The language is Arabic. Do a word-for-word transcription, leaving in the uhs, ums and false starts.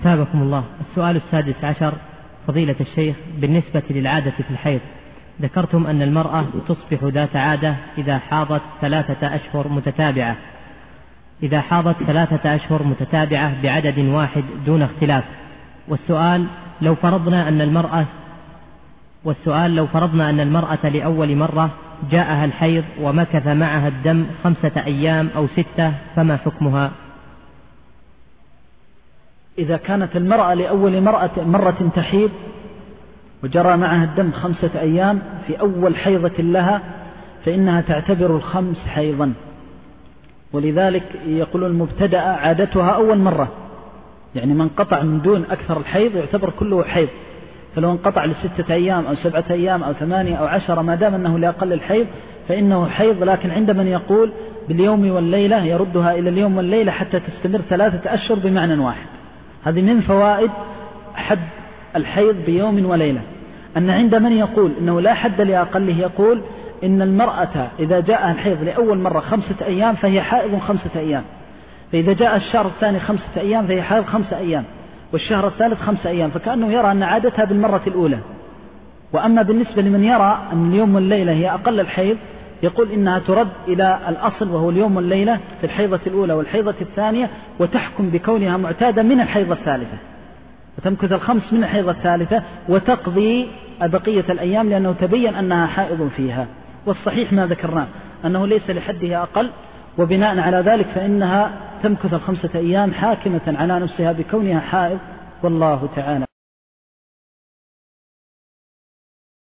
أثابكم الله. السؤال السادس عشر: فضيلة الشيخ، بالنسبة للعادة في الحيض، ذكرتم أن المرأة تصبح ذات عادة إذا حاضت ثلاثة أشهر متتابعة إذا حاضت ثلاثة أشهر متتابعة بعدد واحد دون اختلاف. والسؤال لو فرضنا أن المرأة والسؤال لو فرضنا أن المرأة لأول مرة جاءها الحيض ومكث معها الدم خمسة أيام أو ستة، فما حكمها؟ إذا كانت المرأة لأول مرة, مرة تحيض وجرى معها الدم خمسة أيام في أول حيضة لها، فإنها تعتبر الخمس حيضا، ولذلك يقول المبتدأ عادتها أول مرة، يعني من قطع من دون أكثر الحيض يعتبر كله حيض، فلو انقطع لستة أيام أو سبعة أيام أو ثمانية أو عشرة ما دام أنه لأقل الحيض فإنه حيض. لكن عند من يقول باليوم والليلة يردها إلى اليوم والليلة حتى تستمر ثلاثة أشهر بمعنى واحد. هذه من فوائد حد الحيض بيوم وليلة، أن عند من يقول إنه لا حد لأقله يقول إن المرأة إذا جاءها الحيض لأول مرة خمسة أيام فهي حائض خمسة أيام، فإذا جاء الشهر الثاني خمسة أيام فهي حائض خمسة أيام، والشهر الثالث خمسة أيام، فكأنه يرى أن عادتها بالمرة الأولى. وأما بالنسبة لمن يرى أن اليوم والليلة هي أقل الحيض يقول إنها ترد إلى الأصل وهو اليوم والليلة في الحيضة الأولى والحيضة الثانية، وتحكم بكونها معتادة من الحيضة الثالثة، وتمكث الخمس من الحيضة الثالثة وتقضي بقية الأيام لأنه تبين أنها حائض فيها. والصحيح ما ذكرناه أنه ليس لحدها أقل، وبناء على ذلك فإنها تمكث الخمسة أيام حاكمة على نفسها بكونها حائض، والله تعالى